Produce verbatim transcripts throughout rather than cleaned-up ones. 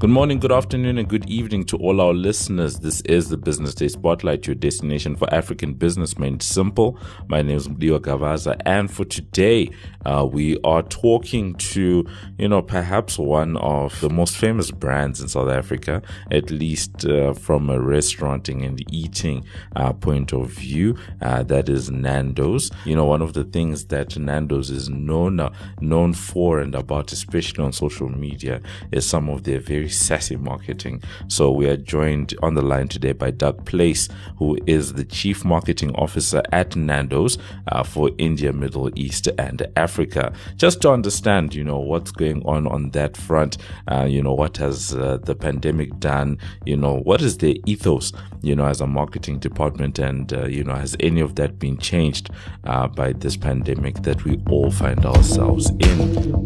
Good morning, good afternoon, and good evening to all our listeners. This is the Business Day Spotlight, your destination for African business made simple. My name is Mdiwa Gavaza, and for today, uh, we are talking to, you know, perhaps one of the most famous brands in South Africa, at least uh, from a restauranting and eating uh, point of view. Uh, that is Nando's. You know, one of the things that Nando's is known uh, known for and about, especially on social media, is some of their very sassy marketing. So we are joined on the line today by Doug Place, who is the Chief Marketing Officer at Nando's uh, for India, Middle East, and Africa. Just to understand, you know, what's going on on that front, uh, you know, what has uh, the pandemic done, you know, what is their ethos, you know, as a marketing department, and, uh, you know, has any of that been changed uh, by this pandemic that we all find ourselves in?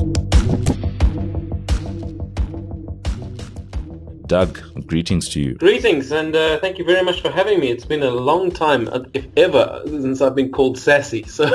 Doug, greetings to you. Greetings, and uh, thank you very much for having me. It's been a long time, if ever, since I've been called sassy. So,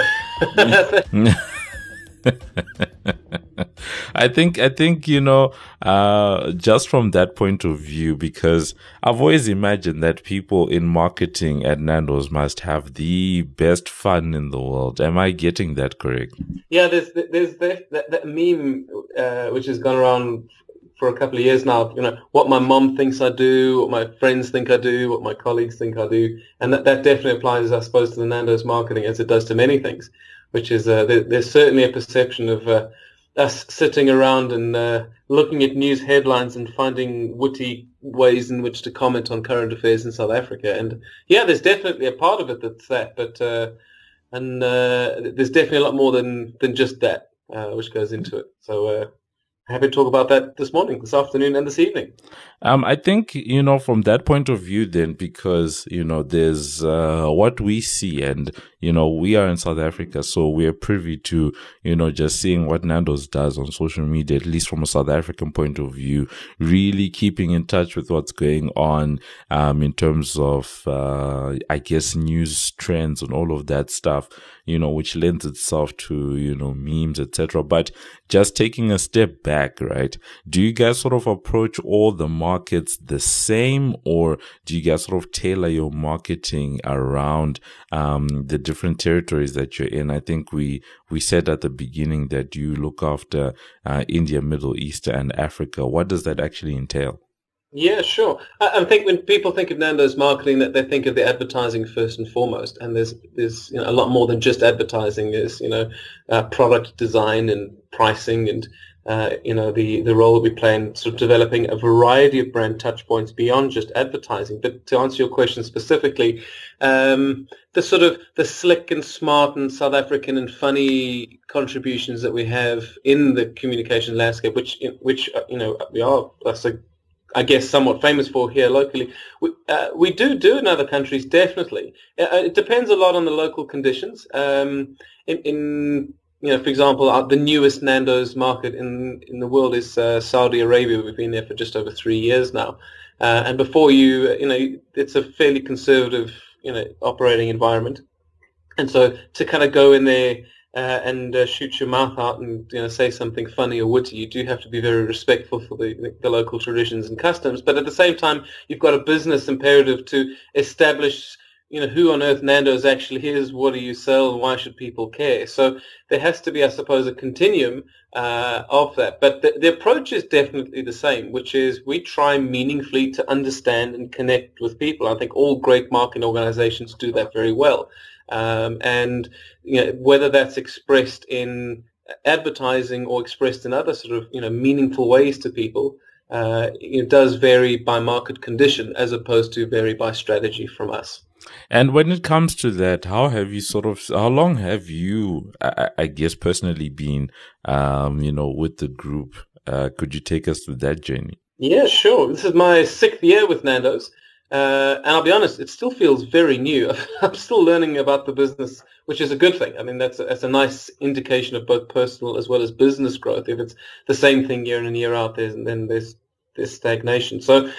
I think I think you know, uh, just from that point of view, because I've always imagined that people in marketing at Nando's must have the best fun in the world. Am I getting that correct? Yeah, there's there's that, that, that meme uh, which has gone around for a couple of years now, you know, what my mom thinks I do, what my friends think I do, what my colleagues think I do. And that, that definitely applies, I suppose, to the Nando's marketing as it does to many things, which is uh, there, there's certainly a perception of uh, us sitting around and uh, looking at news headlines and finding witty ways in which to comment on current affairs in South Africa. And yeah, there's definitely a part of it that's that, but uh, and uh, there's definitely a lot more than, than just that, uh, which goes into it. So, uh, happy to talk about that this morning, this afternoon, and this evening. Um, I think, you know, from that point of view then, because, you know, there's uh, what we see, and, you know, we are in South Africa, so we are privy to, you know, just seeing what Nando's does on social media, at least from a South African point of view, really keeping in touch with what's going on um, in terms of, uh, I guess, news trends and all of that stuff, you know, which lends itself to, you know, memes, et cetera. But just taking a step back, right? Do you guys sort of approach all the markets the same, or do you guys sort of tailor your marketing around um, the different territories that you're in? I think we we said at the beginning that you look after uh, India, Middle East, and Africa. What does that actually entail? Yeah, sure. I, I think when people think of Nando's marketing, that they think of the advertising first and foremost, and there's there's you know, a lot more than just advertising. There's you know uh, product design and pricing, and uh, you know the the role that we play in sort of developing a variety of brand touch points beyond just advertising. But to answer your question specifically, um, the sort of the slick and smart and South African and funny contributions that we have in the communication landscape, which which you know we are that's a I guess somewhat famous for here locally. We, uh, we do do in other countries, definitely. Uh, it depends a lot on the local conditions. Um, in, in you know, for example, uh, the newest Nando's market in in the world is uh, Saudi Arabia. We've been there for just over three years now, uh, and before you, you know, it's a fairly conservative, you know, operating environment, and so to kind of go in there Uh, and uh, shoot your mouth out and you know say something funny or witty, you do have to be very respectful for the, the, the local traditions and customs. But at the same time, you've got a business imperative to establish, you know, who on earth Nando's actually is, what do you sell, and why should people care? So there has to be, I suppose, a continuum uh, of that. But the, the approach is definitely the same, which is we try meaningfully to understand and connect with people. I think all great marketing organizations do that very well. Um, and you know, whether that's expressed in advertising or expressed in other sort of you know meaningful ways to people, uh, it does vary by market condition as opposed to vary by strategy from us. And when it comes to that, how have you sort of, how long have you, I, I guess, personally been, um, you know, with the group? Uh, could you take us through that journey? Yeah, sure. This is my sixth year with Nando's. Uh, and I'll be honest, it still feels very new. I'm still learning about the business, which is a good thing. I mean, that's a, that's a nice indication of both personal as well as business growth. If it's the same thing year in and year out, there's, then there's there's stagnation. So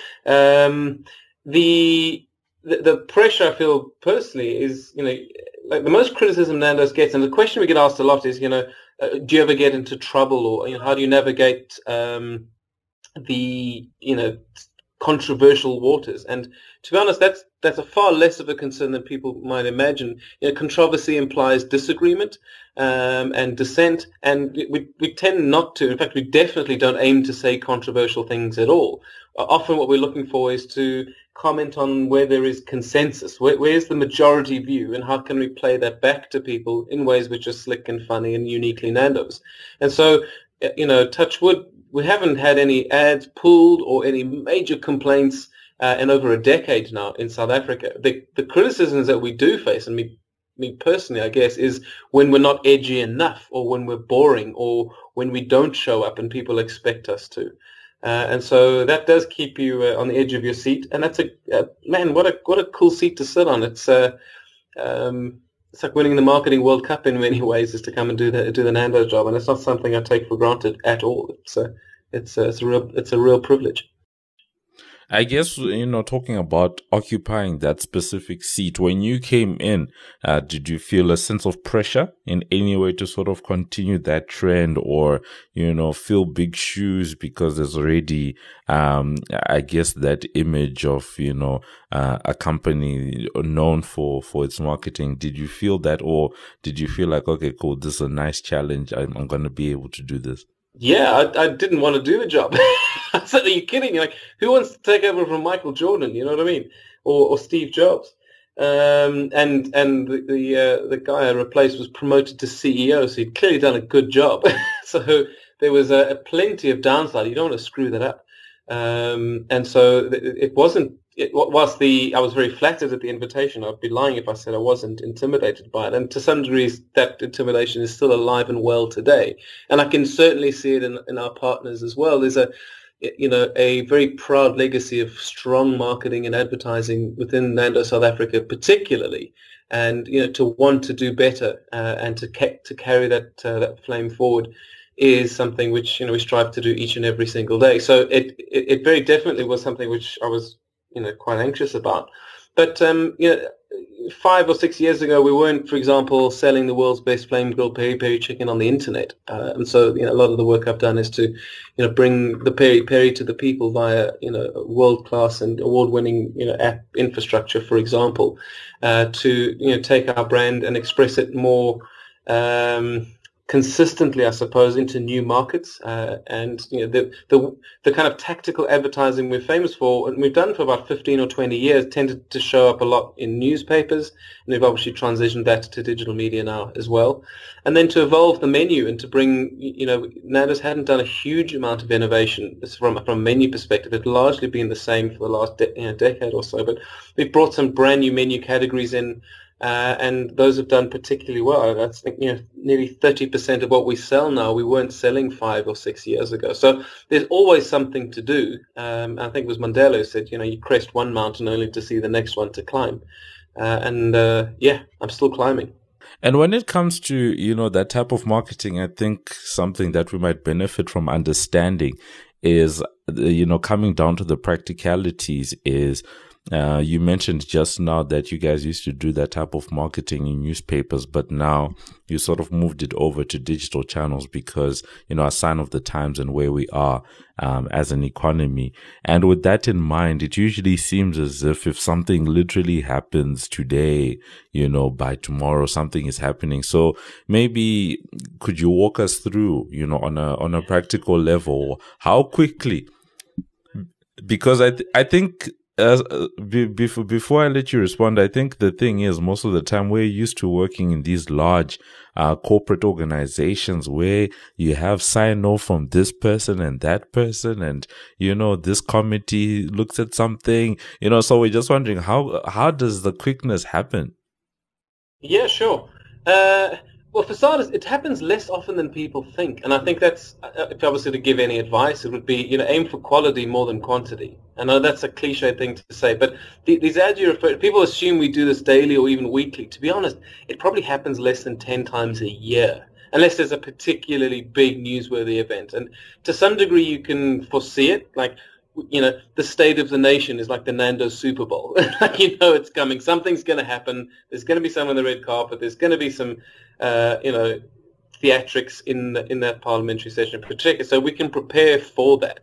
um, the, the the pressure I feel personally is, you know, like the most criticism Nando's gets, and the question we get asked a lot is, you know, uh, do you ever get into trouble, or you know, how do you navigate Um, the, you know, controversial waters. And to be honest, that's that's a far less of a concern than people might imagine. You know, controversy implies disagreement um, and dissent, and we we tend not to. In fact, we definitely don't aim to say controversial things at all. Uh, often, what we're looking for is to comment on where there is consensus, where, where's the majority view, and how can we play that back to people in ways which are slick and funny and uniquely Nando's. And so, you know, touch wood, we haven't had any ads pulled or any major complaints uh, in over a decade now in South Africa. The, the criticisms that we do face, and me, me personally, I guess, is when we're not edgy enough, or when we're boring, or when we don't show up and people expect us to. Uh, and so that does keep you uh, on the edge of your seat. And that's a, uh, man, what a what a cool seat to sit on. It's uh, um, it's like winning the marketing World Cup in many ways, is to come and do the do the Nando's job, and it's not something I take for granted at all. It's a it's a, it's a real it's a real privilege. I guess, you know, talking about occupying that specific seat, when you came in, uh, did you feel a sense of pressure in any way to sort of continue that trend, or, you know, fill big shoes, because there's already, um, I guess, that image of, you know, uh, a company known for, for its marketing? Did you feel that, or did you feel like, okay, cool, this is a nice challenge, I'm, I'm going to be able to do this? Yeah, I, I didn't want to do the job. I said, are you kidding? Like, who wants to take over from Michael Jordan? You know what I mean? Or, or Steve Jobs? Um, and and the the, uh, the guy I replaced was promoted to C E O, so he'd clearly done a good job. So there was a, a plenty of downside. You don't want to screw that up. Um, and so it, it wasn't. It, whilst the I was very flattered at the invitation, I'd be lying if I said I wasn't intimidated by it. And to some degree, that intimidation is still alive and well today. And I can certainly see it in, in our partners as well. There's a, you know, a very proud legacy of strong marketing and advertising within Nando's South Africa, particularly, and you know, to want to do better uh, and to ca- to carry that uh, that flame forward is something which, you know, we strive to do each and every single day. So it it, it very definitely was something which I was, you know, quite anxious about. But um, you know, five or six years ago, we weren't, for example, selling the world's best flame grilled peri peri chicken on the internet. Uh, and so, you know, a lot of the work I've done is to, you know, bring the peri peri to the people via, you know, world class and award winning, you know, app infrastructure, for example, uh, to, you know, take our brand and express it more um, consistently, I suppose, into new markets, uh, and you know, the the the kind of tactical advertising we're famous for, and we've done for about fifteen or twenty years, tended to show up a lot in newspapers, and we've obviously transitioned that to digital media now as well. And then to evolve the menu and to bring, you know, Nando's hadn't done a huge amount of innovation from from a menu perspective. It's largely been the same for the last de- you know, decade or so, but we've brought some brand new menu categories in. Uh, and those have done particularly well. That's, you know, nearly thirty percent of what we sell now, we weren't selling five or six years ago. So there's always something to do. Um, I think it was Mandela who said, you know, you crest one mountain only to see the next one to climb. Uh, and uh, yeah, I'm still climbing. And when it comes to, you know, that type of marketing, I think something that we might benefit from understanding is, you know, coming down to the practicalities is, Uh, you mentioned just now that you guys used to do that type of marketing in newspapers, but now you sort of moved it over to digital channels because, you know, a sign of the times and where we are um, as an economy. And with that in mind, it usually seems as if if something literally happens today, you know, by tomorrow, something is happening. So maybe could you walk us through, you know, on a on a practical level, how quickly? Because I th- I think. As, uh, be, before, before I let you respond, I think the thing is, most of the time we're used to working in these large uh, corporate organizations where you have sign off from this person and that person, and, you know, this committee looks at something, you know, so we're just wondering how, how does the quickness happen? Yeah, sure. Uh, well, for starters, it happens less often than people think. And I think that's, uh, if obviously to give any advice, it would be, you know, aim for quality more than quantity. I know that's a cliche thing to say, but the, these ads you refer to, people assume we do this daily or even weekly. To be honest, it probably happens less than ten times a year, unless there's a particularly big newsworthy event. And to some degree, you can foresee it. Like, you know, the state of the nation is like the Nando's Super Bowl. You know it's coming. Something's going to happen. There's going to be some on the red carpet. There's going to be some, uh, you know, theatrics in the, in that parliamentary session in particular. So we can prepare for that.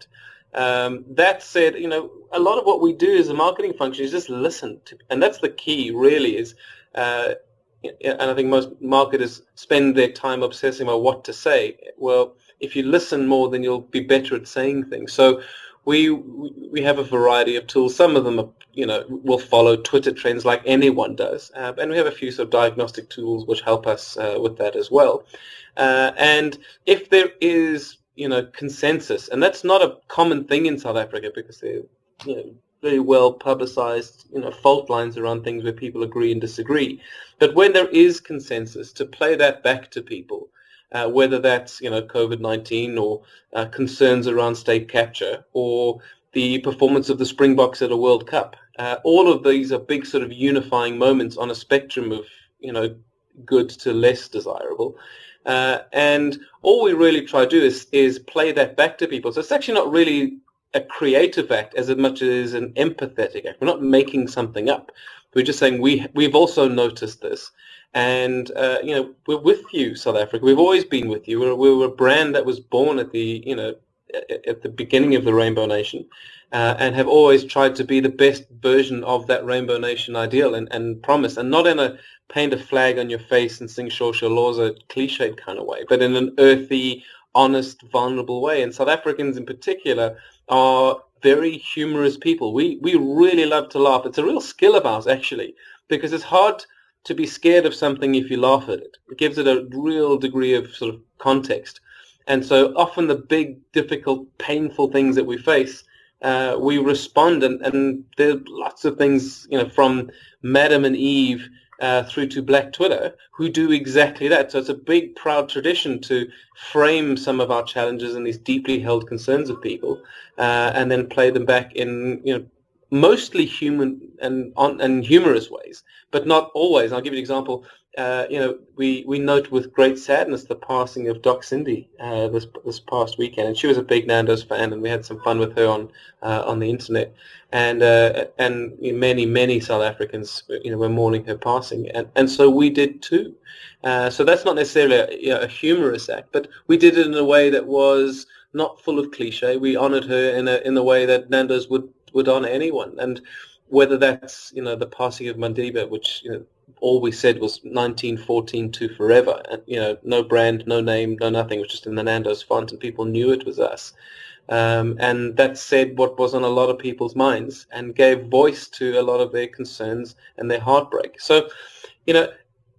Um, that said, you know, a lot of what we do as a marketing function is just listen to, and that's the key really is, uh, and I think most marketers spend their time obsessing about what to say. Well, if you listen more, then you'll be better at saying things. So we we have a variety of tools. Some of them are, you know, will follow Twitter trends like anyone does, uh, and we have a few sort of diagnostic tools which help us uh, with that as well. Uh, and if there is, you know, consensus, and that's not a common thing in South Africa because they're, you know, very well publicized, you know, fault lines around things where people agree and disagree. But when there is consensus, to play that back to people, uh, whether that's, you know, COVID nineteen or uh, concerns around state capture or the performance of the Springboks at a World Cup, uh, all of these are big sort of unifying moments on a spectrum of, you know, good to less desirable. Uh, and all we really try to do is, is play that back to people. So it's actually not really a creative act as much as an empathetic act. We're not making something up. We're just saying we, we've also noticed this. And, uh, you know, we're with you, South Africa. We've always been with you. We're, we're a brand that was born at the, you know, at the beginning of the Rainbow Nation, uh, and have always tried to be the best version of that Rainbow Nation ideal and, and promise, and not in a paint a flag on your face and sing Shosha Laws cliched kind of way, but in an earthy, honest, vulnerable way. And South Africans in particular are very humorous people. We we really love to laugh. It's a real skill of ours, actually, because it's hard to be scared of something if you laugh at it. It gives it a real degree of sort of context. And so often the big, difficult, painful things that we face, uh, we respond, and, and there are lots of things, you know, from Madam and Eve uh, through to Black Twitter, who do exactly that. So it's a big, proud tradition to frame some of our challenges and these deeply held concerns of people, uh, and then play them back in, you know, mostly human and on and humorous ways, but not always. I'll give you an example. Uh, you know, we, we note with great sadness the passing of Doc Cindy uh, this this past weekend, and she was a big Nando's fan, and we had some fun with her on uh, on the internet, and uh, and many many South Africans, you know, were mourning her passing, and, and so we did too. Uh, so that's not necessarily a, you know, a humorous act, but we did it in a way that was not full of cliche. We honoured her in a in the way that Nando's would would honour anyone, and whether that's, you know, the passing of Madiba, which, you know, all we said was nineteen fourteen to forever, and, you know, no brand, no name, no nothing. It was just in the Nando's font, and people knew it was us. Um, and that said what was on a lot of people's minds and gave voice to a lot of their concerns and their heartbreak. So, you know,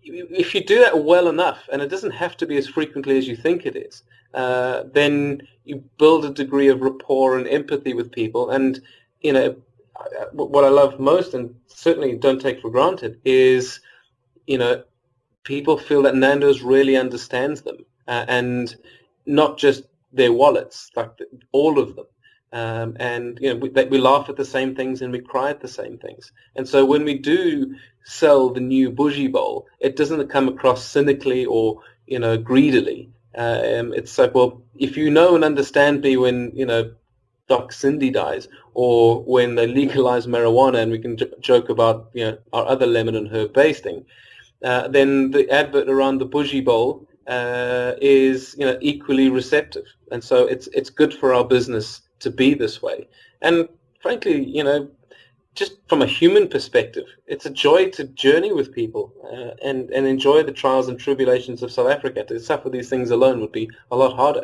if you do that well enough, and it doesn't have to be as frequently as you think it is, uh, then you build a degree of rapport and empathy with people. And, you know, what I love most, and certainly don't take for granted, is, you know, people feel that Nando's really understands them, uh, and not just their wallets, like the, all of them. Um, and, you know, we, that we laugh at the same things and we cry at the same things. And so when we do sell the new bougie bowl, it doesn't come across cynically or, you know, greedily. Um, it's like, well, if you know and understand me when, you know, Doc Cindy dies, or when they legalize marijuana, and we can j- joke about, you know, our other lemon and herb basting, uh, then the advert around the bougie bowl uh, is, you know, equally receptive. And so it's it's good for our business to be this way. And frankly, you know, just from a human perspective, it's a joy to journey with people uh, and and enjoy the trials and tribulations of South Africa. To suffer these things alone would be a lot harder.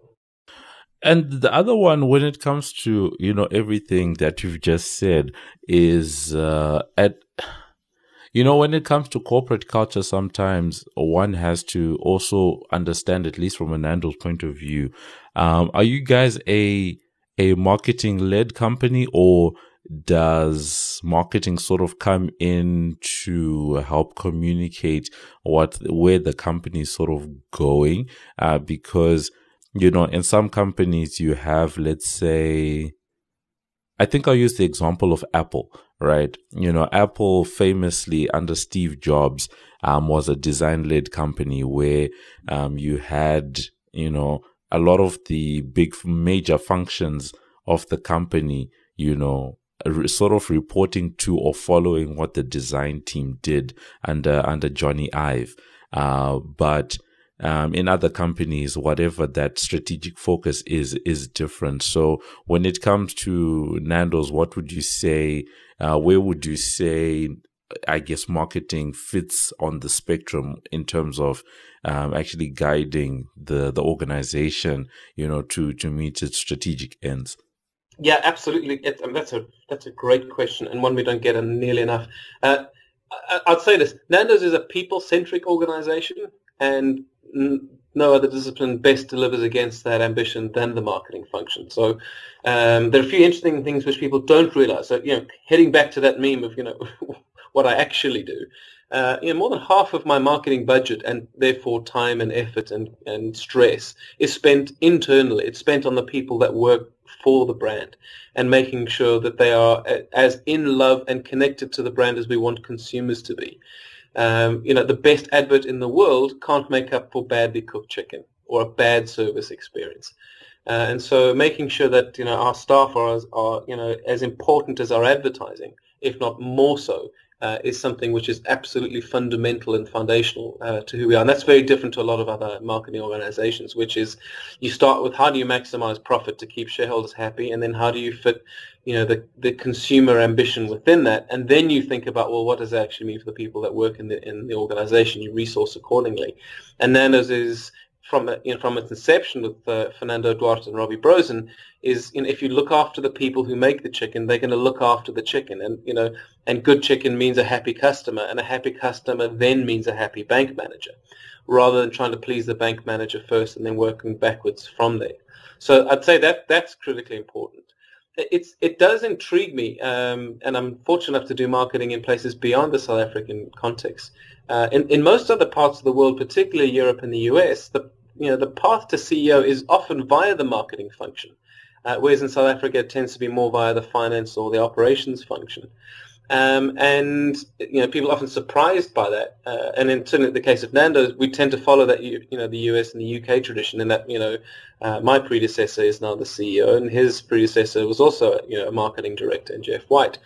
And the other one, when it comes to, you know, everything that you've just said, is uh, at, you know, when it comes to corporate culture, sometimes one has to also understand, at least from a Nando's point of view, um, are you guys a a marketing-led company, or does marketing sort of come in to help communicate what where the company is sort of going? Uh, because you know, in some companies you have, let's say, I think I'll use the example of Apple, right? You know, Apple famously under Steve Jobs um, was a design-led company where um, you had, you know, a lot of the big major functions of the company, you know, sort of reporting to or following what the design team did under under Johnny Ive. Uh, but um, in other companies, whatever that strategic focus is, is different. So when it comes to Nando's, what would you say, uh, where would you say, I guess, marketing fits on the spectrum in terms of um, actually guiding the, the organization, you know, to, to meet its strategic ends? Yeah, absolutely. It, I mean, that's a that's a great question, and one we don't get nearly enough. Uh, I, I'd say this: Nando's is a people-centric organization, and n- no other discipline best delivers against that ambition than the marketing function. So um, there are a few interesting things which people don't realize. So, you know, heading back to that meme of, you know, what I actually do. Uh, you know, more than half of my marketing budget, and therefore time and effort and, and stress, is spent internally. It's spent on the people that work for the brand and making sure that they are as in love and connected to the brand as we want consumers to be. Um, you know, the best advert in the world can't make up for badly cooked chicken or a bad service experience. Uh, and so making sure that, you know, our staff are, are, you know, as important as our advertising, if not more so, uh, is something which is absolutely fundamental and foundational uh, to who we are. And that's very different to a lot of other marketing organizations, which is you start with how do you maximize profit to keep shareholders happy, and then how do you fit, you know, the, the consumer ambition within that, and then you think about, well, what does that actually mean for the people that work in the in the organization? You resource accordingly. And Nando's is, from you know, from its inception with uh, Fernando Duarte and Robbie Brosen, is, you know, if you look after the people who make the chicken, they're going to look after the chicken, and you know, and good chicken means a happy customer, and a happy customer then means a happy bank manager, rather than trying to please the bank manager first and then working backwards from there. So I'd say that that's critically important. It's it does intrigue me, um, and I'm fortunate enough to do marketing in places beyond the South African context. Uh, in in most other parts of the world, particularly Europe and the U S, the you know the path to C E O is often via the marketing function, uh, whereas in South Africa it tends to be more via the finance or the operations function. Um, and you know, people are often surprised by that. Uh, and in certainly the case of Nando's, we tend to follow that you know the U S and the U K tradition. In that, you know, uh, my predecessor is now the C E O, and his predecessor was also you know a marketing director, Jeff White.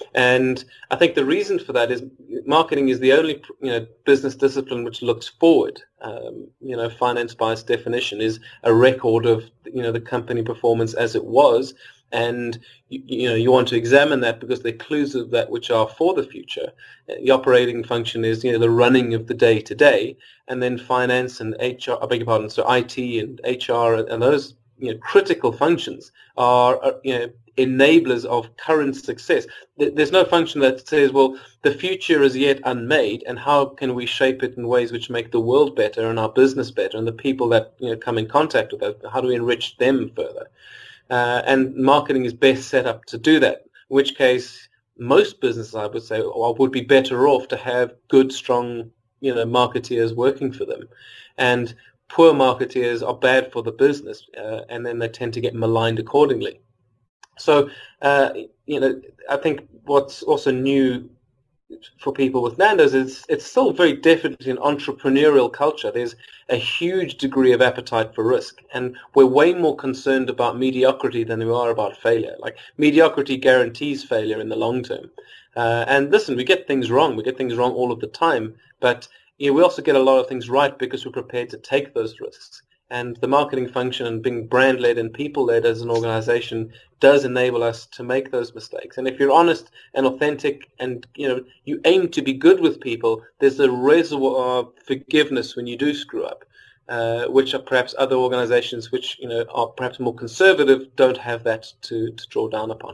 And I think the reason for that is marketing is the only you know business discipline which looks forward. Um, you know, finance by its definition is a record of you know the company performance as it was. And you, you know you want to examine that because the clues of that which are for the future. The operating function is you know the running of the day to day, and then finance and H R. I beg your pardon. So I T and H R and those you know critical functions are, are you know enablers of current success. There's no function that says, well, the future is yet unmade, and how can we shape it in ways which make the world better and our business better, and the people that you know come in contact with us, how do we enrich them further? Uh, and marketing is best set up to do that, in which case most businesses, I would say, would be better off to have good, strong, you know, marketeers working for them. And poor marketeers are bad for the business, uh, and then they tend to get maligned accordingly. So, uh, you know, I think what's also new for people with Nando's is it's still very definitely an entrepreneurial culture. There's a huge degree of appetite for risk, and we're way more concerned about mediocrity than we are about failure. Like, mediocrity guarantees failure in the long term. Uh, and listen, we get things wrong. We get things wrong all of the time, but you know, we also get a lot of things right because we're prepared to take those risks. And the marketing function and being brand-led and people-led as an organization does enable us to make those mistakes. And if you're honest and authentic and you know you aim to be good with people, there's a reservoir of forgiveness when you do screw up, uh, which are perhaps other organizations which you know are perhaps more conservative don't have that to, to draw down upon.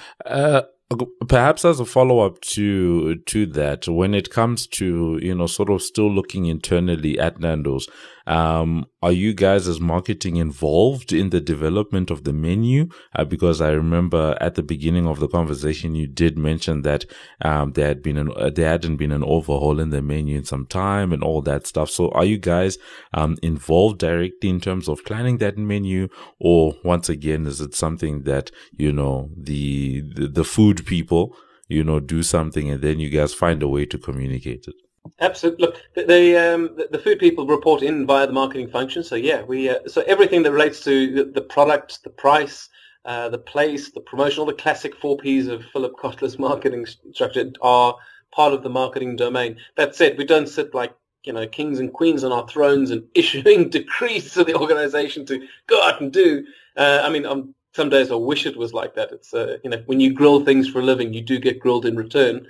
Uh, perhaps as a follow-up to to that, when it comes to you know sort of still looking internally at Nando's, um, are you guys as marketing involved in the development of the menu? Uh, because I remember at the beginning of the conversation you did mention that um, there had been an uh, there hadn't been an overhaul in the menu in some time and all that stuff. So are you guys um, involved directly in terms of planning that menu, or once again is it something that you know the the, the food people you know do something and then you guys find a way to communicate it? Absolutely. Look, the the, um, the the food people report in via the marketing function. So yeah, we uh, so everything that relates to the, the product, the price, uh, the place, the promotion, all the classic four Ps of Philip Kotler's marketing structure are part of the marketing domain. That said, we don't sit like you know, kings and queens on our thrones and issuing decrees to the organization to go out and do. Uh, I mean, um, some days I wish it was like that. It's, uh, you know, when you grill things for a living, you do get grilled in return.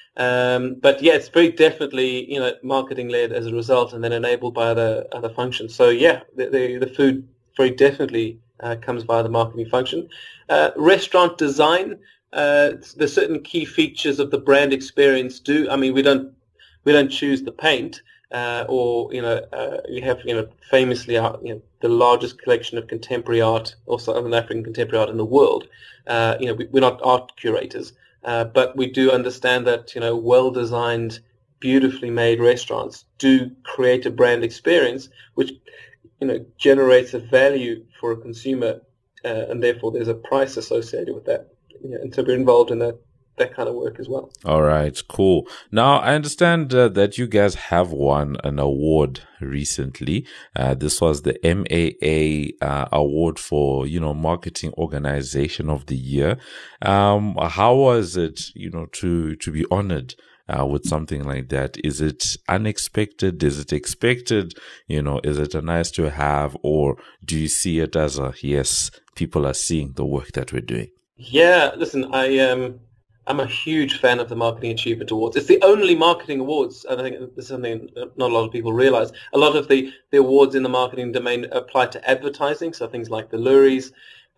Um, but yeah, it's very definitely, you know, marketing led as a result, and then enabled by other other functions. So yeah, the the, the food very definitely uh, comes via the marketing function. Uh, restaurant design, uh, there's certain key features of the brand experience. Do I mean we don't we don't choose the paint, uh, or you know uh, we have you know famously our, you know, the largest collection of contemporary art, or Southern African contemporary art in the world. Uh, you know we, we're not art curators. Uh, but we do understand that, you know, well-designed, beautifully made restaurants do create a brand experience, which, you know, generates a value for a consumer, uh, and therefore there's a price associated with that. You know, and so we're involved in that that kind of work as well. All right, cool. Now, I understand uh, that you guys have won an award recently. Uh, this was the M A A uh, award for, you know, Marketing Organization of the Year. Um, how was it, you know, to, to be honored uh, with something like that? Is it unexpected? Is it expected? You know, is it a nice to have, or do you see it as a, yes, people are seeing the work that we're doing? Yeah, listen, I, um, I'm a huge fan of the Marketing Achievement Awards. It's the only marketing awards, and I think this is something not a lot of people realize. A lot of the, the awards in the marketing domain apply to advertising, so things like the Luries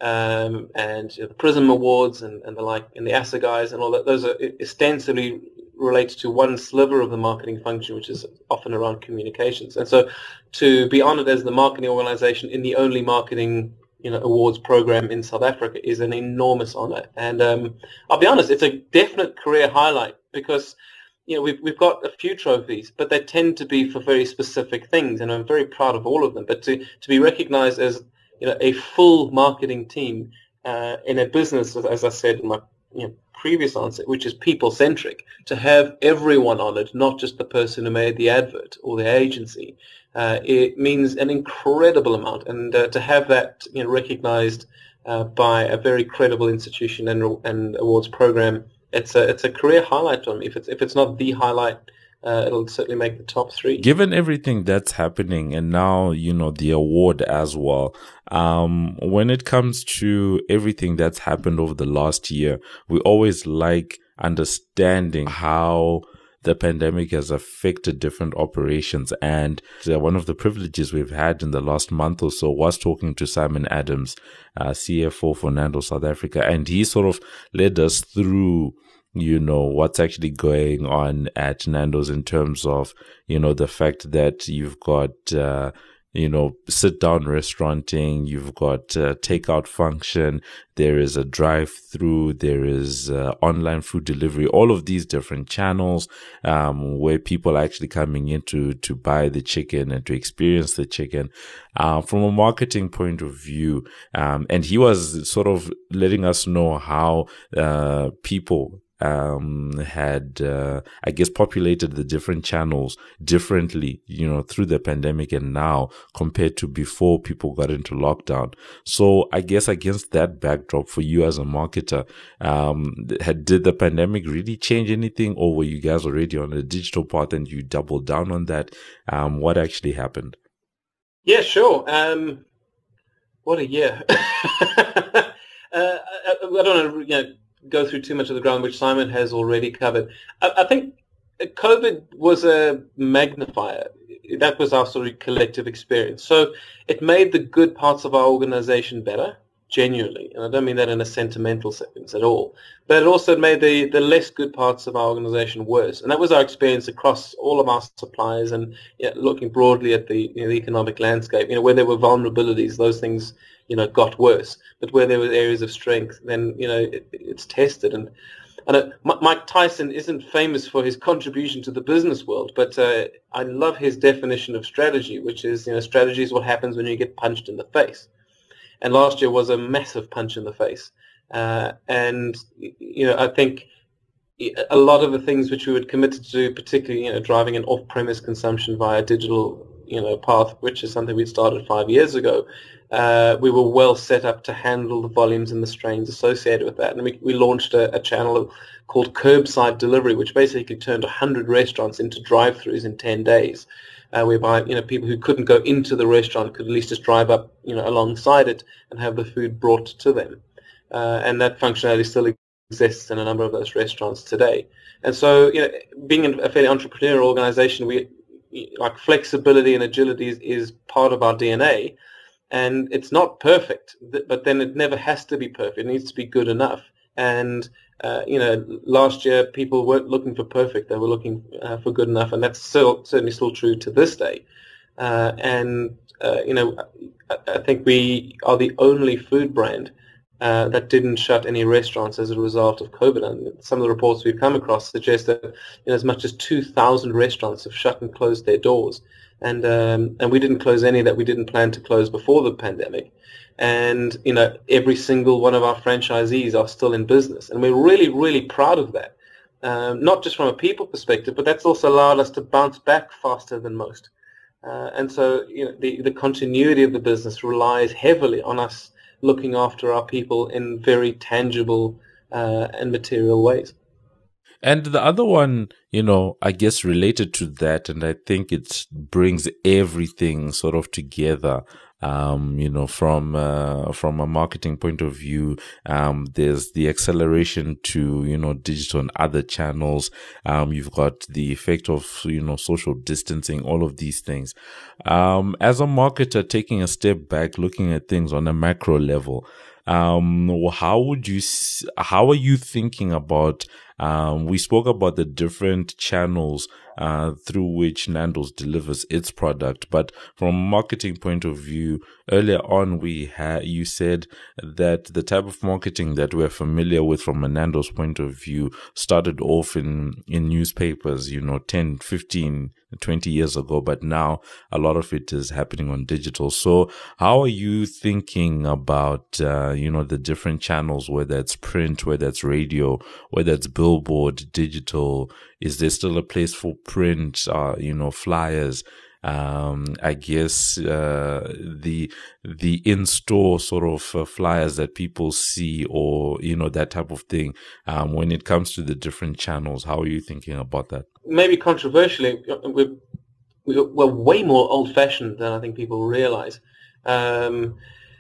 um, and you know, the Prism Awards and, and the like, and the Assegais and all that. Those are ostensibly related to one sliver of the marketing function, which is often around communications. And so to be honored as the marketing organization in the only marketing you know, awards program in South Africa is an enormous honor. And um, I'll be honest, it's a definite career highlight because, you know, we've, we've got a few trophies, but they tend to be for very specific things, and I'm very proud of all of them. But to, to be recognized as, you know, a full marketing team uh, in a business, as I said in my you know, previous answer, which is people-centric, to have everyone honored, not just the person who made the advert or the agency, Uh, it means an incredible amount, and uh, to have that you know, recognized uh, by a very credible institution and, and awards program, it's a it's a career highlight for me. If it's if it's not the highlight, uh, it'll certainly make the top three. Given everything that's happening, and now you know the award as well. Um, when it comes to everything that's happened over the last year, we always like understanding how the pandemic has affected different operations. And uh, one of the privileges we've had in the last month or so was talking to Simon Adams, uh, C F O for Nando's South Africa. And he sort of led us through, you know, what's actually going on at Nando's in terms of, you know, the fact that you've got, uh, you know, sit-down restauranting, you've got uh, takeout function, there is a drive-through, there is uh, online food delivery, all of these different channels um, where people are actually coming in to, to buy the chicken and to experience the chicken uh, from a marketing point of view. Um, and he was sort of letting us know how uh, people um had uh I guess populated the different channels differently, you know, through the pandemic and now compared to before people got into lockdown. So I guess against that backdrop, for you as a marketer, um had, did the pandemic really change anything, or were you guys already on a digital path and you doubled down on that? Um what actually happened? Yeah, sure. Um what a year. uh, I, I don't know, you know, go through too much of the ground which Simon has already covered. I, I think COVID was a magnifier. That was our sort of collective experience. So it made the good parts of our organization better, genuinely. And I don't mean that in a sentimental sense at all. But it also made the, the less good parts of our organization worse. And that was our experience across all of our suppliers and you know, looking broadly at the, you know, the economic landscape. You know, where there were vulnerabilities, those things you know, got worse. But where there were areas of strength, then, you know, it, it's tested. And, and uh, Mike Tyson isn't famous for his contribution to the business world, but uh, I love his definition of strategy, which is, you know, strategy is what happens when you get punched in the face. And last year was a massive punch in the face. Uh, and, you know, I think a lot of the things which we were committed to do, particularly, you know, driving an off-premise consumption via digital you know, path, which is something we started five years ago, uh, we were well set up to handle the volumes and the strains associated with that. And we, we launched a, a channel called Curbside Delivery, which basically turned one hundred restaurants into drive-throughs in ten days, uh, whereby, you know, people who couldn't go into the restaurant could at least just drive up, you know, alongside it and have the food brought to them. Uh, and that functionality still exists in a number of those restaurants today. And so, you know, being a fairly entrepreneurial organization, we like flexibility and agility is, is part of our D N A, and it's not perfect, but then it never has to be perfect. It needs to be good enough. And uh, you know, last year people weren't looking for perfect; they were looking uh, for good enough, and that's still certainly still true to this day. Uh, and uh, you know, I, I think we are the only food brand Uh, that didn't shut any restaurants as a result of COVID. And some of the reports we've come across suggest that, you know, as much as two thousand restaurants have shut and closed their doors. And um, and we didn't close any that we didn't plan to close before the pandemic. And, you know, every single one of our franchisees are still in business. And we're really, really proud of that. Um, not just from a people perspective, but that's also allowed us to bounce back faster than most. Uh, and so, you know, the, the continuity of the business relies heavily on us looking after our people in very tangible uh, and material ways. And the other one, you know, I guess related to that, and I think it brings everything sort of together. Um, you know, from, uh, from a marketing point of view, um, there's the acceleration to, you know, digital and other channels. Um, you've got the effect of, you know, social distancing, all of these things. Um, as a marketer, taking a step back, looking at things on a macro level, um, how would you, how are you thinking about, um, we spoke about the different channels, uh, through which Nando's delivers its product. But from a marketing point of view, earlier on, we had, you said that the type of marketing that we're familiar with from a Nando's point of view started off in, in newspapers, you know, ten, fifteen, twenty years ago, but now a lot of it is happening on digital. So how are you thinking about, uh, you know, the different channels, whether it's print, whether it's radio, whether it's billboard, digital? Is there still a place for print, uh, you know, flyers? Um, I guess, uh, the, the in-store sort of uh, flyers that people see, or, you know, that type of thing. Um, when it comes to the different channels, how are you thinking about that? Maybe controversially, we're, we're way more old-fashioned than I think people realize. Um,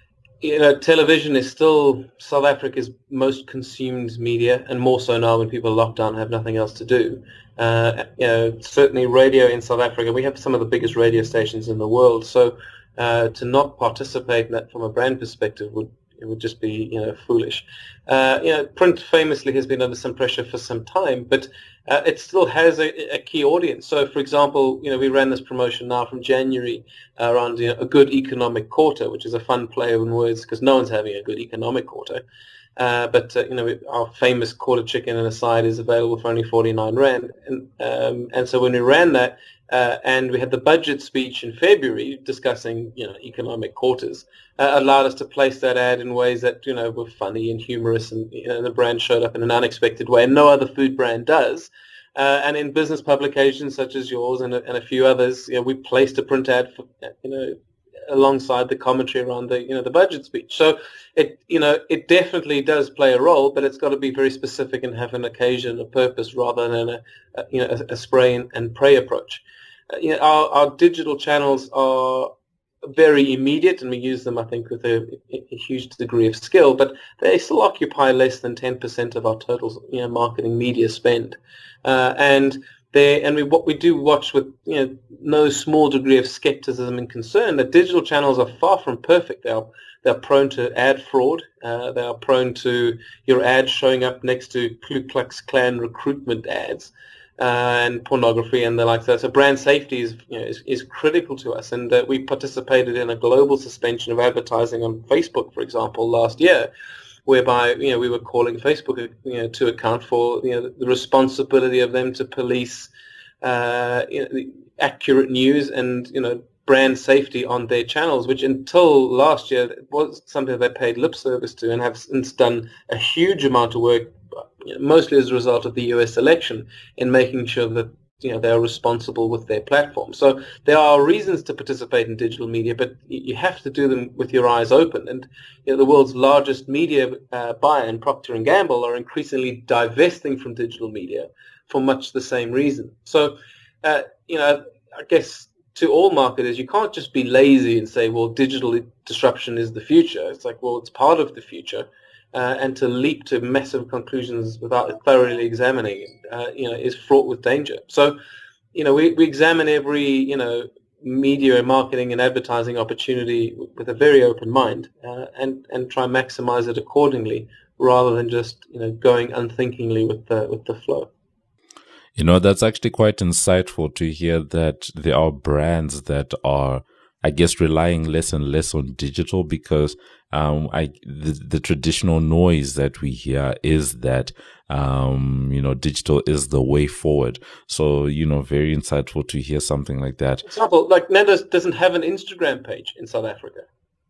you know, television is still South Africa's most consumed media, and more so now when people are locked down and have nothing else to do. Uh, you know, certainly radio in South Africa, we have some of the biggest radio stations in the world. So uh, to not participate in that from a brand perspective would it would just be, you know, foolish. Uh, you know, print famously has been under some pressure for some time, but uh, it still has a, a key audience. So, for example, you know, we ran this promotion now from January uh, around, you know, a good economic quarter, which is a fun play on words because no one's having a good economic quarter. Uh, but, uh, you know, our famous quarter chicken and a side is available for only forty-nine rand. And, um, and so when we ran that, uh, and we had the budget speech in February discussing, you know, economic quarters, uh, allowed us to place that ad in ways that, you know, were funny and humorous, and, you know, the brand showed up in an unexpected way, and no other food brand does. Uh, and in business publications such as yours and a, and a few others, you know, we placed a print ad for, you know, alongside the commentary around the, you know, the budget speech. So it, you know, it definitely does play a role, but it's got to be very specific and have an occasion, a purpose, rather than a, a you know, a, a spray and, and pray approach. Uh, you know, our, our digital channels are very immediate, and we use them, I think, with a, a huge degree of skill, but they still occupy less than ten percent of our total, you know, marketing media spend. Uh, and They, and we, what we do watch with, you know, no small degree of skepticism and concern that digital channels are far from perfect. They are, they're prone to ad fraud. Uh, they are prone to your ad showing up next to Ku Klux Klan recruitment ads uh, and pornography and the like. That. So brand safety is, you know, is, is critical to us. And uh, we participated in a global suspension of advertising on Facebook, for example, last year, whereby, you know, we were calling Facebook, you know, to account for, you know, the responsibility of them to police uh, you know, accurate news and, you know, brand safety on their channels, which until last year was something they paid lip service to, and have since done a huge amount of work, you know, mostly as a result of the U S election, in making sure that you know, they are responsible with their platform. So there are reasons to participate in digital media, but you have to do them with your eyes open. And you know, the world's largest media uh, buyer, and Procter and Gamble, are increasingly divesting from digital media for much the same reason. So, uh, you know, I guess to all marketers, you can't just be lazy and say, well, digital disruption is the future. It's like, well, it's part of the future. Uh, and to leap to massive conclusions without thoroughly examining it, uh, you know, is fraught with danger. So, you know, we, we examine every, you know, media and marketing and advertising opportunity with a very open mind, uh, and and try and maximize it accordingly, rather than just, you know, going unthinkingly with the with the flow. You know, that's actually quite insightful to hear that there are brands that are, I guess, relying less and less on digital, because um, I the, the traditional noise that we hear is that um, you know, digital is the way forward. So, you know, very insightful to hear something like that. For example, like Nando's doesn't have an Instagram page in South Africa.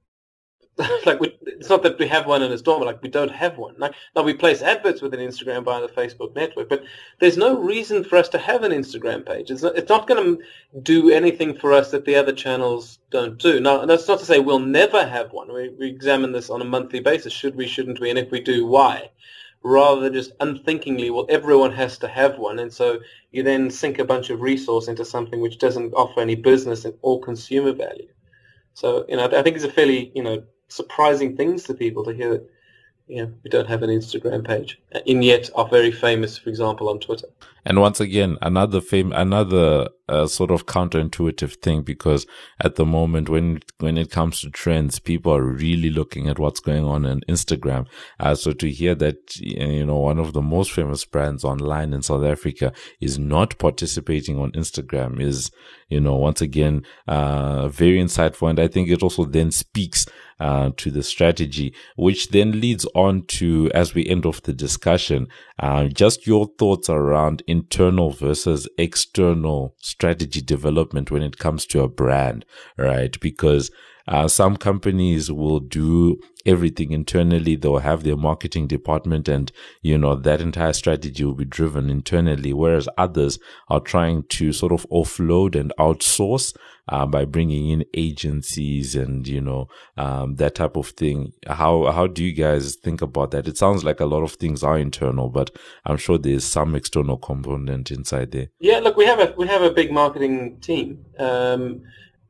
Like, we, it's not that we have one in a store, but like we don't have one. Like, now we place adverts within Instagram via the Facebook network, but there's no reason for us to have an Instagram page. It's not, it's not going to do anything for us that the other channels don't do. Now, that's not to say we'll never have one. We, we examine this on a monthly basis. Should we, shouldn't we? And if we do, why? Rather than just unthinkingly, well, everyone has to have one. And so you then sink a bunch of resource into something which doesn't offer any business or consumer value. So, you know, I think it's a fairly, you know, surprising things to people to hear that, you know, we don't have an Instagram page, and yet are very famous, for example, on Twitter. And once again, another fame, another uh, sort of counterintuitive thing, because at the moment, when when it comes to trends, people are really looking at what's going on on Instagram. Uh, so to hear that, you know, one of the most famous brands online in South Africa is not participating on Instagram is, you know, once again, uh, very insightful. And I think it also then speaks uh, to the strategy, which then leads on to, as we end off the discussion, uh, just your thoughts around internal versus external strategy development when it comes to a brand, right? Because Uh, some companies will do everything internally. They'll have their marketing department, and, you know, that entire strategy will be driven internally, whereas others are trying to sort of offload and outsource uh, by bringing in agencies and, you know, um, that type of thing. How, how do you guys think about that? It sounds like a lot of things are internal, but I'm sure there's some external component inside there. Yeah, look, we have a, we have a big marketing team, um,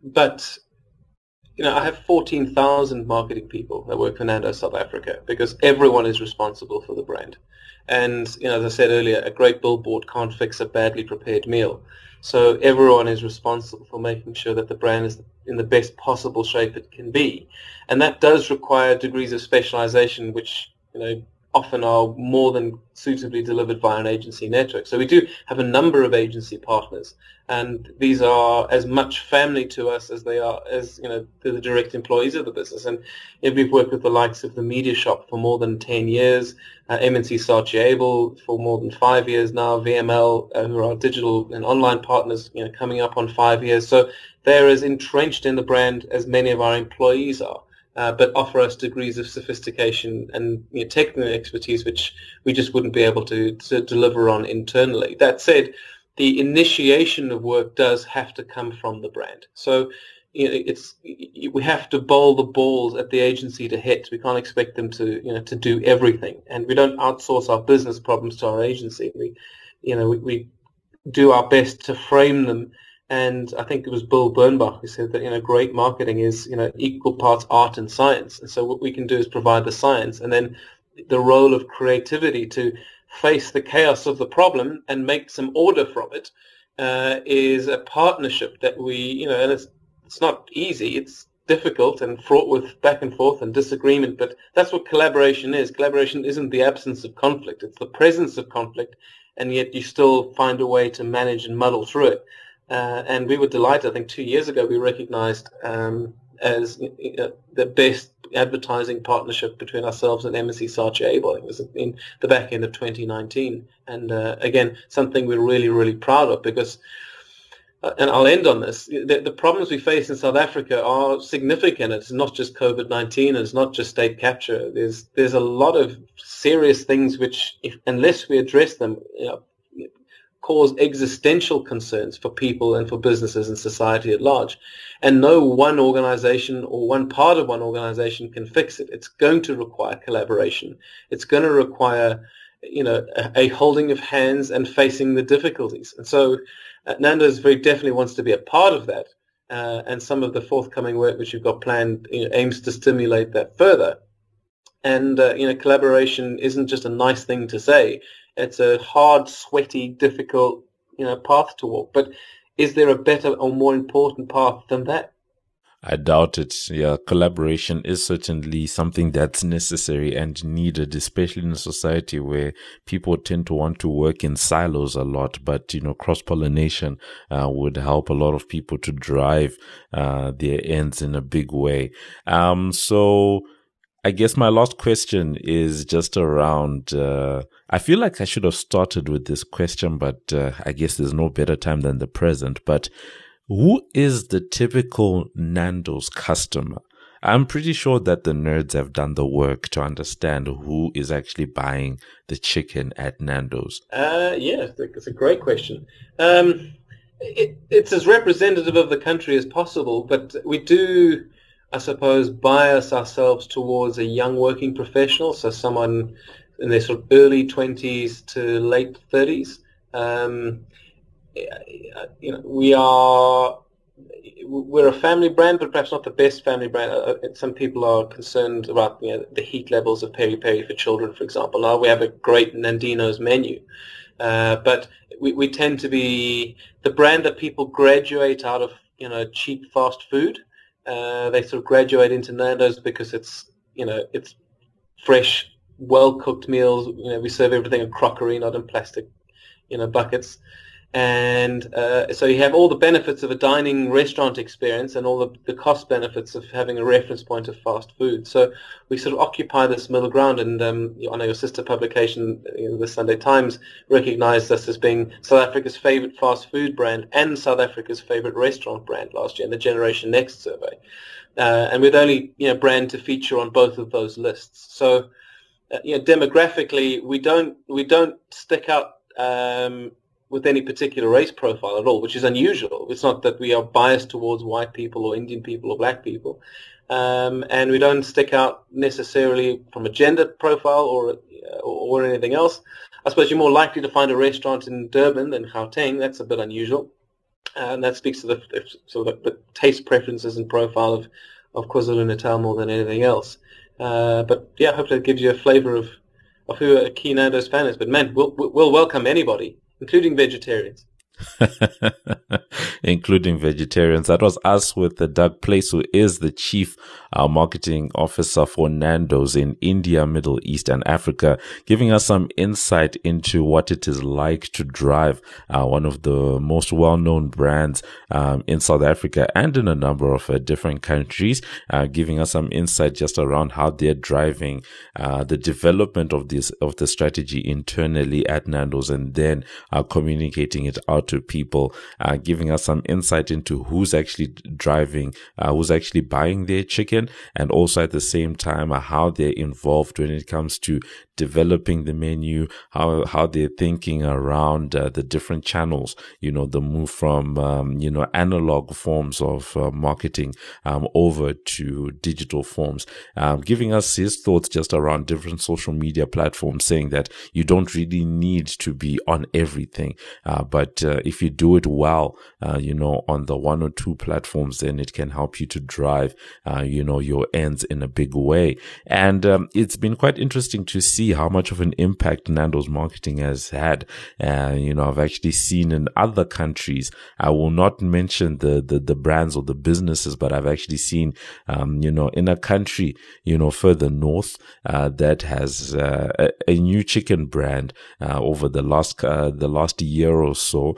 but you know, I have fourteen thousand marketing people that work for Nando's South Africa, because everyone is responsible for the brand. And, you know, as I said earlier, a great billboard can't fix a badly prepared meal. So everyone is responsible for making sure that the brand is in the best possible shape it can be. And that does require degrees of specialization, which, you know, often are more than suitably delivered by an agency network. So we do have a number of agency partners, and these are as much family to us as they are as, you know, the direct employees of the business. And you know, we've worked with the likes of the Media Shop for more than ten years, uh, M and C Saatchi Abel for more than five years now, V M L, uh, who are our digital and online partners, you know, coming up on five years. So they're as entrenched in the brand as many of our employees are. Uh, but offer us degrees of sophistication and, you know, technical expertise which we just wouldn't be able to, to deliver on internally. That said, the initiation of work does have to come from the brand. So, you know, it's we have to bowl the balls at the agency to hit. We can't expect them to, you know, to do everything, and we don't outsource our business problems to our agency. We, you know, we, we do our best to frame them. And I think it was Bill Bernbach who said that, you know, great marketing is, you know, equal parts art and science. And so what we can do is provide the science, and then the role of creativity to face the chaos of the problem and make some order from it uh, is a partnership that we, you know, and it's it's not easy. It's difficult and fraught with back and forth and disagreement, but that's what collaboration is. Collaboration isn't the absence of conflict. It's the presence of conflict, and yet you still find a way to manage and muddle through it. Uh, and we were delighted. I think two years ago we recognized um, as uh, the best advertising partnership between ourselves and M and C Saatchi Abel. I think it was in the back end of twenty nineteen. And uh, again, something we're really, really proud of, because, uh, and I'll end on this, the, the problems we face in South Africa are significant. It's not just COVID nineteen, and it's not just state capture. There's there's a lot of serious things which, if, unless we address them, you know, cause existential concerns for people and for businesses and society at large. And no one organization or one part of one organization can fix it. It's going to require collaboration. It's going to require, you know, a, a holding of hands and facing the difficulties. And so uh, Nando's very definitely wants to be a part of that. Uh, and some of the forthcoming work which you've got planned, you know, aims to stimulate that further. And, uh, you know, collaboration isn't just a nice thing to say. It's a hard, sweaty, difficult, you know, path to walk. But is there a better or more important path than that? I doubt it. Yeah, collaboration is certainly something that's necessary and needed, especially in a society where people tend to want to work in silos a lot. But, you know, cross-pollination uh, would help a lot of people to drive uh, their ends in a big way. Um, so I guess my last question is just around, uh, I feel like I should have started with this question, but uh, I guess there's no better time than the present. But who is the typical Nando's customer? I'm pretty sure that the nerds have done the work to understand who is actually buying the chicken at Nando's. Uh, yeah, it's a great question. Um, it, it's as representative of the country as possible, but we do, I suppose, bias ourselves towards a young working professional, so someone in their sort of early twenties to late thirties. Um, you know, we are we're a family brand, but perhaps not the best family brand. Uh, some people are concerned about, you know, the heat levels of peri peri for children, for example. Now we have a great Nandino's menu, uh, but we, we tend to be the brand that people graduate out of, you know, cheap fast food. Uh, they sort of graduate into Nando's because it's, you know, it's fresh, well-cooked meals. You know, we serve everything in crockery, not in plastic, you know, buckets. And uh, so you have all the benefits of a dining restaurant experience and all the, the cost benefits of having a reference point of fast food. So we sort of occupy this middle ground, and um, I know your sister publication, you know, the Sunday Times, recognized us as being South Africa's favorite fast food brand and South Africa's favorite restaurant brand last year in the Generation Next survey. Uh, and we're the only, you know, brand to feature on both of those lists. So, uh, you know, demographically, we don't we don't stick out Um, with any particular race profile at all, which is unusual. It's not that we are biased towards white people or Indian people or black people. Um, and we don't stick out necessarily from a gender profile or, or or anything else. I suppose you're more likely to find a restaurant in Durban than Gauteng. That's a bit unusual. Uh, and that speaks to the, sort of the, the taste preferences and profile of, of KwaZulu-Natal more than anything else. Uh, but yeah, hopefully it gives you a flavor of, of who a key Nando's fan is. But man, we'll, we'll welcome anybody, including vegetarians. Including vegetarians. That was us with the Doug Place, who is the chief uh, marketing officer for Nando's in India, Middle East, and Africa, giving us some insight into what it is like to drive uh, one of the most well-known brands um, in South Africa and in a number of uh, different countries, uh, giving us some insight just around how they're driving uh, the development of this of the strategy internally at Nando's, and then uh, communicating it out to people, uh, giving us some insight into who's actually driving, uh, who's actually buying their chicken, and also at the same time uh, how they're involved when it comes to developing the menu, how how they're thinking around uh, the different channels, you know, the move from um, you know analog forms of uh, marketing um, over to digital forms, um, giving us his thoughts just around different social media platforms, saying that you don't really need to be on everything, uh, but uh, if you do it well, uh, you know, on the one or two platforms, then it can help you to drive, uh, you know, your ends in a big way. And um, it's been quite interesting to see how much of an impact Nando's marketing has had. Uh, you know, I've actually seen in other countries, I will not mention the, the, the brands or the businesses, but I've actually seen, um, you know, in a country, you know, further north, uh, that has, uh, a, a new chicken brand, uh, over the last, uh, the last year or so,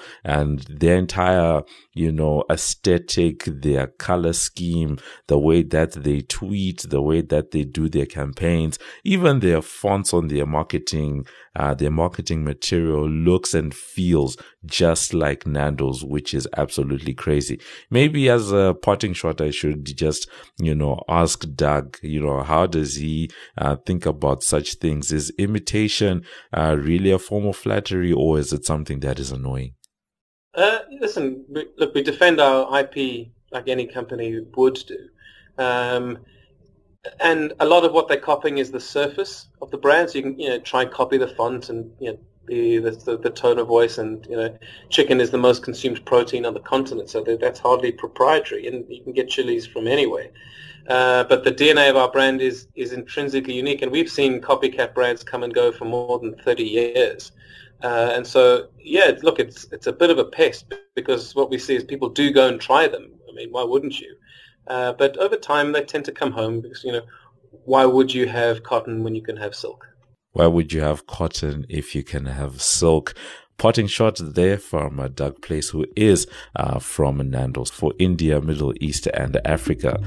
and their entire, you know, aesthetic, their color scheme, the way that they tweet, the way that they do their campaigns, even their fonts on their marketing, uh, their marketing material looks and feels just like Nando's, which is absolutely crazy. Maybe as a parting shot, I should just, you know, ask Doug, you know, how does he uh, think about such things? Is imitation uh, really a form of flattery, or is it something that is annoying? Uh, listen, we, look, we defend our I P like any company would do. Um, and a lot of what they're copying is the surface of the brand. So you can, you know, try and copy the font and, you know, the, the, the tone of voice, and, you know, chicken is the most consumed protein on the continent. So that's hardly proprietary, and you can get chilies from anywhere. Uh, but the D N A of our brand is, is intrinsically unique, and we've seen copycat brands come and go for more than thirty years. Uh, and so, yeah, look, it's it's a bit of a pest, because what we see is people do go and try them. I mean, why wouldn't you? Uh, but over time, they tend to come home because, you know, why would you have cotton when you can have silk? Why would you have cotton if you can have silk? Parting shot there from uh, Doug Place, who is uh, from Nando's for India, Middle East, and Africa.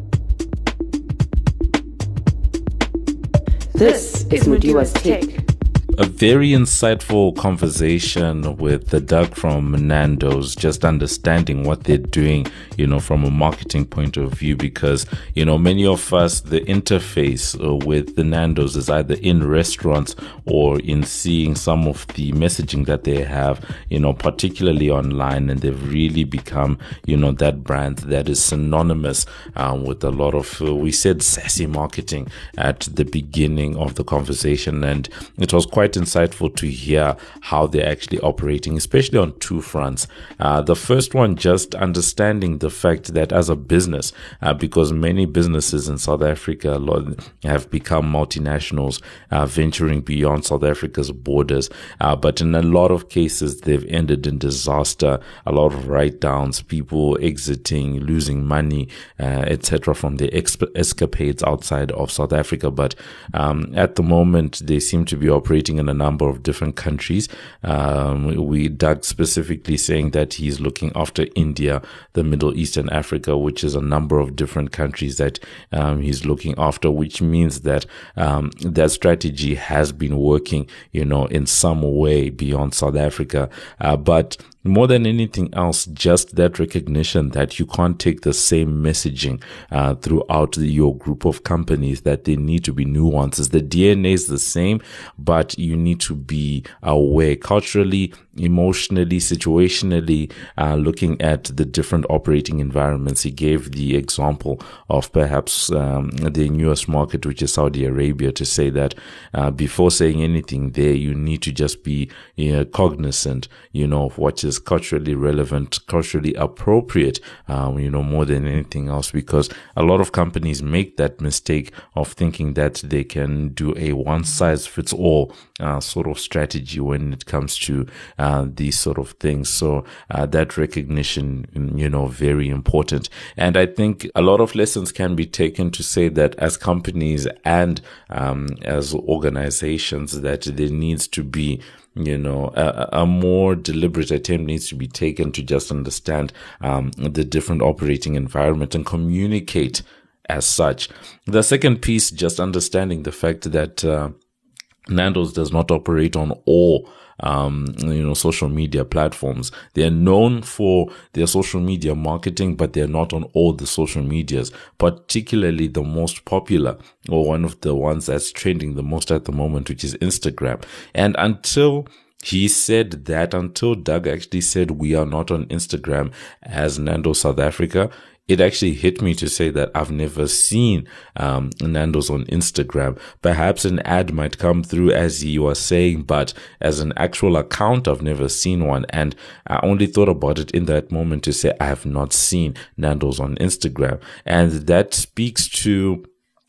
This is Mudiwa's Take. A very insightful conversation with the Doug from Nando's, just understanding what they're doing, you know, from a marketing point of view, because, you know, many of us, the interface with the Nando's is either in restaurants or in seeing some of the messaging that they have, you know, particularly online, and they've really become, you know, that brand that is synonymous um, with a lot of, uh, we said sassy marketing at the beginning of the conversation, and it was quite insightful to hear how they're actually operating, especially on two fronts. Uh, the first one, just understanding the fact that as a business, uh, because many businesses in South Africa have become multinationals, uh, venturing beyond South Africa's borders, uh, but in a lot of cases, they've ended in disaster, a lot of write-downs, people exiting, losing money, uh, et cetera from their exp- escapades outside of South Africa. But um, at the moment, they seem to be operating in a number of different countries. Um, we, Doug specifically saying that he's looking after India, the Middle East, and Africa, which is a number of different countries that um, he's looking after, which means that um, that strategy has been working, you know, in some way beyond South Africa. Uh, but more than anything else, just that recognition that you can't take the same messaging uh, throughout the, your group of companies, that they need to be nuances. The D N A is the same, but you need to be aware culturally, emotionally, situationally, uh, looking at the different operating environments. He gave the example of perhaps um, the newest market, which is Saudi Arabia, to say that uh, before saying anything there, you need to just be you know, cognizant, you know, of what is culturally relevant, culturally appropriate, um, you know, more than anything else, because a lot of companies make that mistake of thinking that they can do a one-size-fits-all uh, sort of strategy when it comes to uh, these sort of things. So uh, that recognition, you know, very important. And I think a lot of lessons can be taken to say that as companies and um, as organizations, that there needs to be you know, a, a more deliberate attempt needs to be taken to just understand um, the different operating environment and communicate as such. The second piece, just understanding the fact that uh, Nando's does not operate on all Um, you know, social media platforms. They're known for their social media marketing, but they're not on all the social medias, particularly the most popular, or one of the ones that's trending the most at the moment, which is Instagram. And until he said that, until Doug actually said we are not on Instagram as Nando's South Africa, it actually hit me to say that I've never seen um, Nando's on Instagram. Perhaps an ad might come through as you are saying, but as an actual account, I've never seen one. And I only thought about it in that moment to say I have not seen Nando's on Instagram. And that speaks to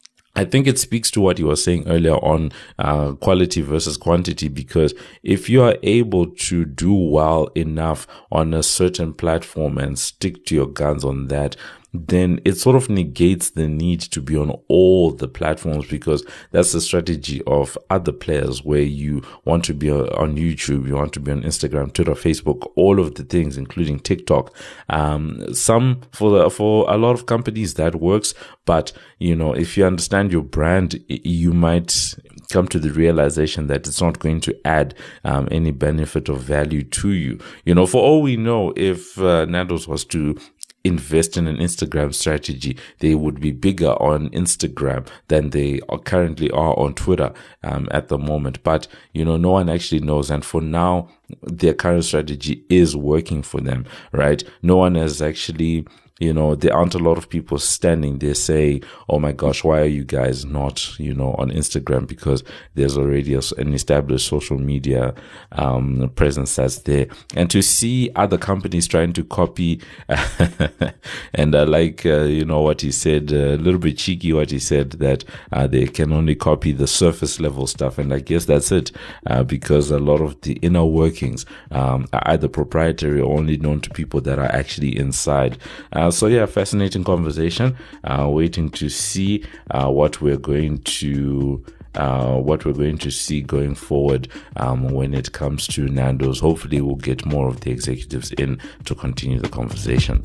I think it speaks to what you were saying earlier on uh, quality versus quantity, because if you are able to do well enough on a certain platform and stick to your guns on that, then it sort of negates the need to be on all the platforms, because that's the strategy of other players, where you want to be on YouTube, you want to be on Instagram, Twitter, Facebook, all of the things, including TikTok. Um, some for the, for a lot of companies that works, but you know, if you understand your brand, you might come to the realization that it's not going to add um, any benefit or value to you. You know, for all we know, if uh, Nando's was to invest in an Instagram strategy, they would be bigger on Instagram than they are currently are on Twitter um, at the moment. But, you know, no one actually knows. And for now, their current strategy is working for them, right? No one has actually, you know, there aren't a lot of people standing there saying, oh my gosh, why are you guys not, you know, on Instagram? Because there's already an established social media um, presence that's there. And to see other companies trying to copy, and I like, uh, you know, what he said, a little bit cheeky what he said, that uh, they can only copy the surface level stuff. And I guess that's it, uh, because a lot of the inner workings um, are either proprietary or only known to people that are actually inside. Uh, so yeah, fascinating conversation. Uh, waiting to see uh, what we're going to uh, what we're going to see going forward um, when it comes to Nando's. Hopefully, we'll get more of the executives in to continue the conversation.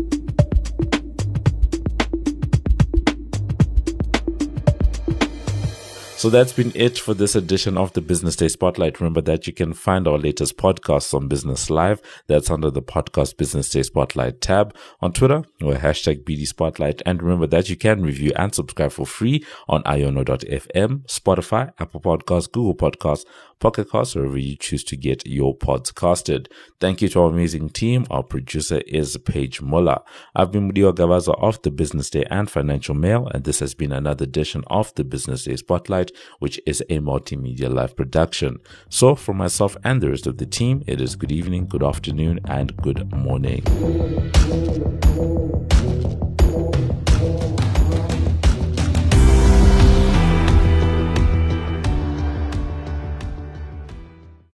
So that's been it for this edition of the Business Day Spotlight. Remember that you can find our latest podcasts on Business Live. That's under the Podcast Business Day Spotlight tab. On Twitter, or hashtag B D Spotlight. And remember that you can review and subscribe for free on iono dot f m, Spotify, Apple Podcasts, Google Podcasts, Pocket Casts, wherever you choose to get your pods casted. Thank you to our amazing team. Our producer is Paige Muller. I've been Mudiwa Gavaza of the Business Day and Financial Mail, and this has been another edition of the Business Day Spotlight, which is a multimedia live production. So from myself and the rest of the team, it is good evening, good afternoon, and good morning.